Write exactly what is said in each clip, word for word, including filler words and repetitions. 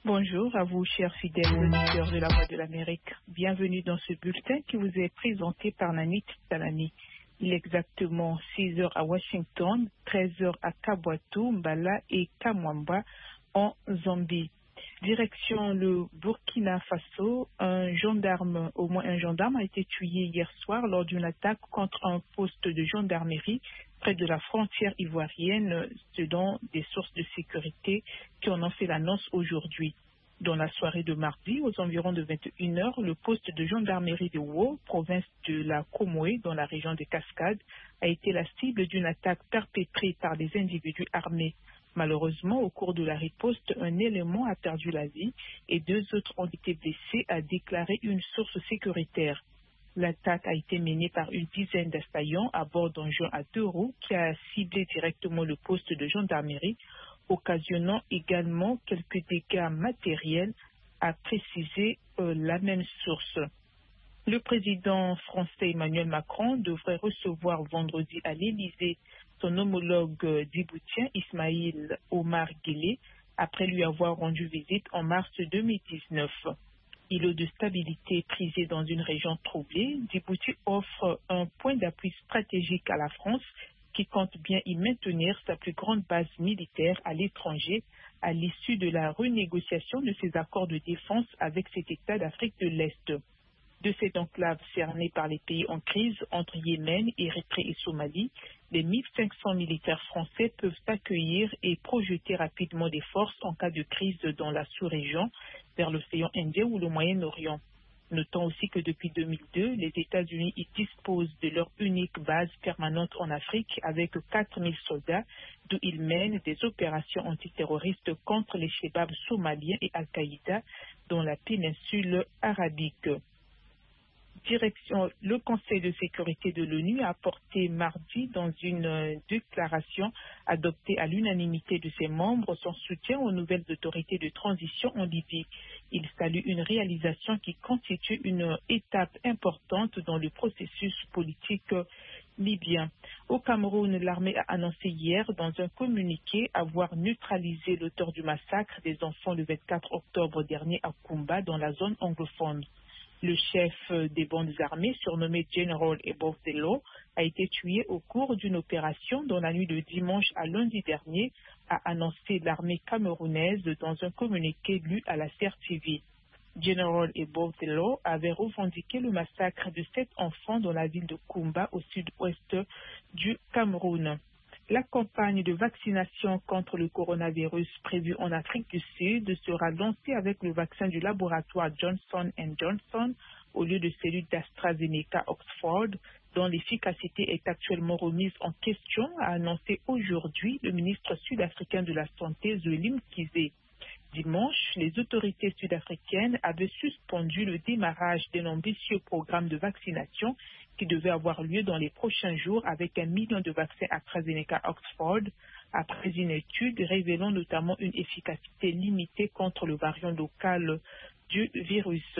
Bonjour à vous, chers fidèles auditeurs de la Voix de l'Amérique. Bienvenue dans ce bulletin qui vous est présenté par Nanit Talani. Il est exactement six heures à Washington, treize heures à Kabwatou, Mbala et Kamwamba en Zambie. Direction le Burkina Faso, un gendarme, au moins un gendarme a été tué hier soir lors d'une attaque contre un poste de gendarmerie près de la frontière ivoirienne, selon des sources de sécurité qui en ont fait l'annonce aujourd'hui. Dans la soirée de mardi, aux environs de vingt et une heures, le poste de gendarmerie de Wo, province de la Comoé, dans la région de Cascades, a été la cible d'une attaque perpétrée par des individus armés. Malheureusement, au cours de la riposte, un élément a perdu la vie et deux autres ont été blessés, a déclaré une source sécuritaire. L'attaque a été menée par une dizaine d'assaillants à bord d'un engin à deux roues qui a ciblé directement le poste de gendarmerie, occasionnant également quelques dégâts matériels, a précisé euh, la même source. Le président français Emmanuel Macron devrait recevoir vendredi à l'Élysée son homologue djiboutien Ismaïl Omar Guelleh après lui avoir rendu visite en mars deux mille dix-neuf. Îlot de stabilité prisé dans une région troublée, Djibouti offre un point d'appui stratégique à la France qui compte bien y maintenir sa plus grande base militaire à l'étranger à l'issue de la renégociation de ses accords de défense avec cet État d'Afrique de l'Est. De cette enclave cernée par les pays en crise entre Yémen, Érythrée et Somalie, les mille cinq cents militaires français peuvent accueillir et projeter rapidement des forces en cas de crise dans la sous-région, vers l'océan Indien ou le Moyen-Orient. Notons aussi que depuis deux mille deux, les États-Unis y disposent de leur unique base permanente en Afrique avec quatre mille soldats, d'où ils mènent des opérations antiterroristes contre les Chebabs somaliens et Al-Qaïda dans la péninsule arabique. Direction, le Conseil de sécurité de l'ONU a apporté mardi dans une déclaration adoptée à l'unanimité de ses membres son soutien aux nouvelles autorités de transition en Libye. Il salue une réalisation qui constitue une étape importante dans le processus politique libyen. Au Cameroun, l'armée a annoncé hier dans un communiqué avoir neutralisé l'auteur du massacre des enfants le vingt-quatre octobre dernier à Koumba dans la zone anglophone. Le chef des bandes armées, surnommé General Ebofelo, a été tué au cours d'une opération dans la nuit de dimanche à lundi dernier, a annoncé l'armée camerounaise dans un communiqué lu à la C R T V. General Ebofelo avait revendiqué le massacre de sept enfants dans la ville de Koumba au sud-ouest du Cameroun. La campagne de vaccination contre le coronavirus prévue en Afrique du Sud sera lancée avec le vaccin du laboratoire Johnson and Johnson au lieu de celui d'AstraZeneca Oxford, dont l'efficacité est actuellement remise en question, a annoncé aujourd'hui le ministre sud-africain de la Santé, Zweli Mkhize. Dimanche, les autorités sud-africaines avaient suspendu le démarrage d'un ambitieux programme de vaccination qui devait avoir lieu dans les prochains jours avec un million de vaccins AstraZeneca Oxford, après une étude révélant notamment une efficacité limitée contre le variant local du virus.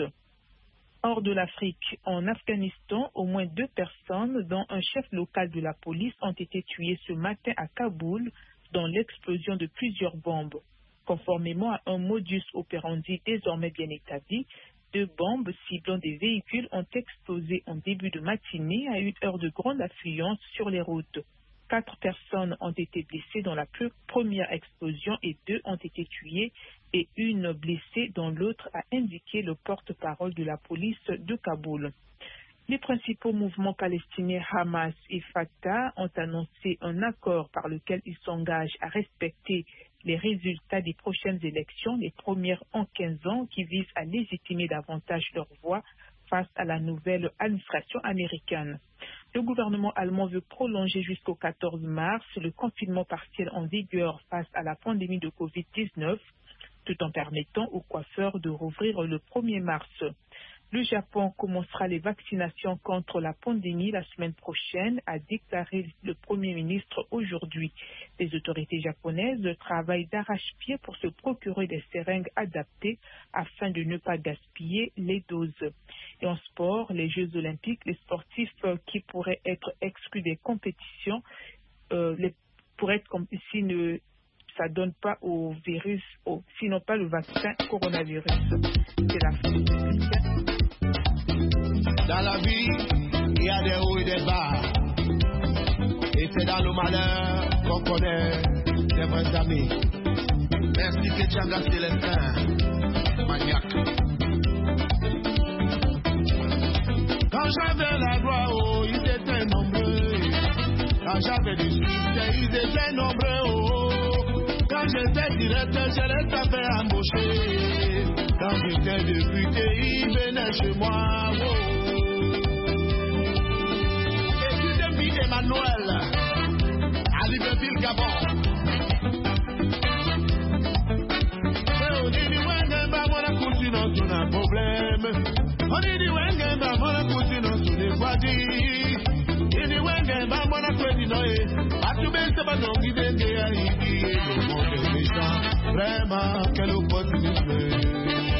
Hors de l'Afrique, en Afghanistan, au moins deux personnes, dont un chef local de la police, ont été tuées ce matin à Kaboul dans l'explosion de plusieurs bombes. Conformément à un modus operandi désormais bien établi, deux bombes ciblant des véhicules ont explosé en début de matinée à une heure de grande affluence sur les routes. Quatre personnes ont été blessées dans la première explosion et deux ont été tuées et une blessée dans l'autre, a indiqué le porte-parole de la police de Kaboul. Les principaux mouvements palestiniens Hamas et Fatah ont annoncé un accord par lequel ils s'engagent à respecter les résultats des prochaines élections, les premières en quinze ans, qui visent à légitimer davantage leur voix face à la nouvelle administration américaine. Le gouvernement allemand veut prolonger jusqu'au quatorze mars le confinement partiel en vigueur face à la pandémie de covid dix-neuf, tout en permettant aux coiffeurs de rouvrir le premier mars. Le Japon commencera les vaccinations contre la pandémie la semaine prochaine, a déclaré le Premier ministre aujourd'hui. Les autorités japonaises travaillent d'arrache-pied pour se procurer des seringues adaptées afin de ne pas gaspiller les doses. Et en sport, les Jeux olympiques, les sportifs qui pourraient être exclus des compétitions, euh, les, pourraient être, s'ils ne s'adonnent pas au virus, au, sinon pas le vaccin coronavirus. C'est la fin du bulletin. Dans la vie, il y a des hauts et des bas. Et c'est dans le malheur qu'on connaît des vrais amis. Merci Ketchanga Célestin, maniaque. Quand j'avais la gloire, oh, ils étaient nombreux. Quand j'avais du succès, ils étaient nombreux. Oh. Quand j'étais directeur, je les avais embauchés. Quand j'étais député, ils venaient chez moi. Oh. Études de vie Emmanuel, à Libreville, Gabon. On dit du Wengen, bah, mon accouchement, on a un problème. On dit du Wengen, bah, mon accouchement, on est voisins. Ini wenge ba mona kwedi noye atubese ba nongi denge ya hiki le monde est méchant vraiment quelle opportunité.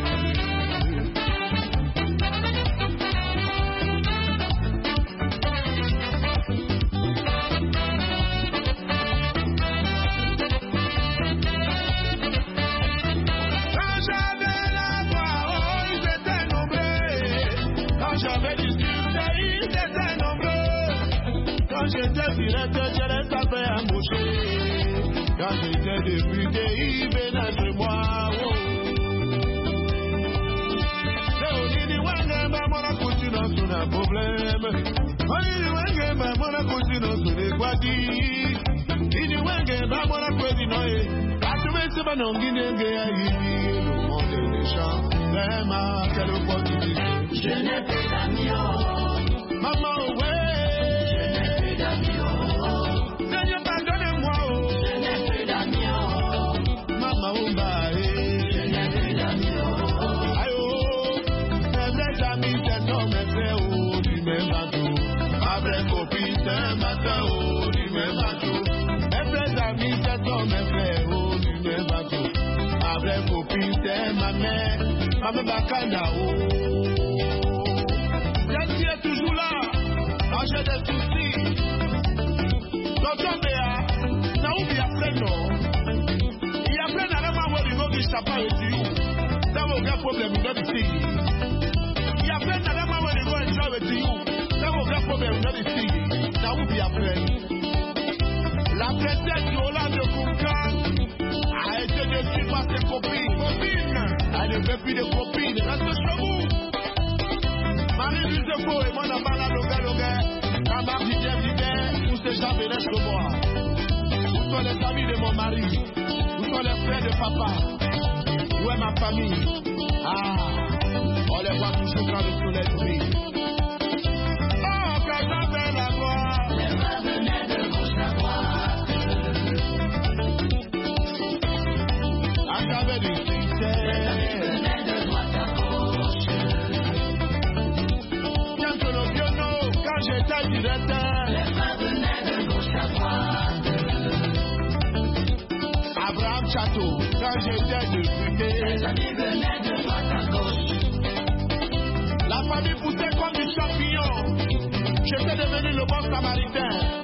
Quand j'avais la voix, oh, ils étaient nombreux. Quand j'avais du succès, ils étaient nombreux. Quand j'étais directeur, je les avais embauchés. Quand j'étais député, ils venaient de moi. Oh. C'est au Nini Wenge, bah, mon accouchement, on a un problème. Au Nini Wenge, bah, mon accouchement, on est quoi dit. Nini Wenge, bah, mon accouchement, là, tu veux, c'est pas non, Guinée, le monde est méchant. Vraiment, quelle opportunité. Je n'ai plus d'amis. Maman, ouais. Mame Bakana, oh. Yancy est toujours là, quand j'ai des soucis. Docteur Béa, n'a oublié après non. Il y a plein d'arrêts où il faut que je t'apprenne dessus. Ça va aucun problème, il donne ici. Il y a plein d'arrêts où il faut que je t'apprenne dessus. Ça va aucun problème, il donne ici. N'a oublié après. La princesse Yola de Kourkan a été déçue par ses copines. Copines! Elle ne veut plus de copines, reste chez vous. Marie-Louise de Faux et moi, on a mal à Loga Loga. Ma marque d'hiver, d'hiver, tous ces gens venaient chez moi. Où sont les amis de mon mari? Où sont les frères de papa? Où est ma famille? Ah, on les voit toujours quand le soleil brille. Oh, quand j'avais la gloire, les mains venaient de gauche à droite. À travers du succès. J'étais directeur, les mains venaient de gauche à droite. Abraham Château, quand j'étais député, les amis venaient de droite à gauche. La famille poussait comme du champignon. J'étais devenu le bon samaritain.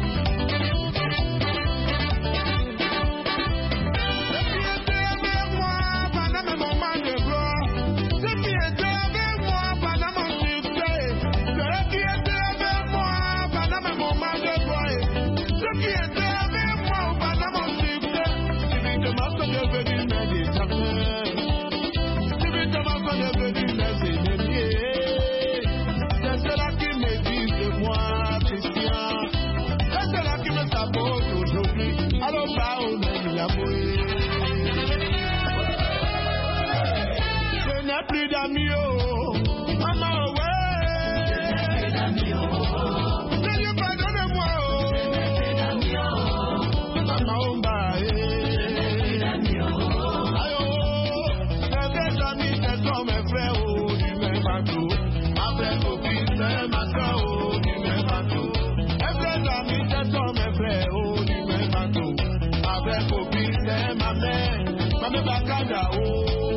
Je n'ai plus d'amis, oh, maman, ouais. Je n'ai plus d'amis, oh. Seigneur, pardonne-moi, oh. Je n'ai plus d'amis, oh. Maman, oh, bah, eh. Je n'ai plus d'amis, oh. Aïe, oh. Mes amis, ce sont mes frères, oh, du même bateau. Ma vraie copine, c'est ma soeur, oh, du même bateau. Mes vrais amis, ce sont mes frères, oh, du même bateau. Ma vraie copine, c'est ma mère. Mame Bakana, oh.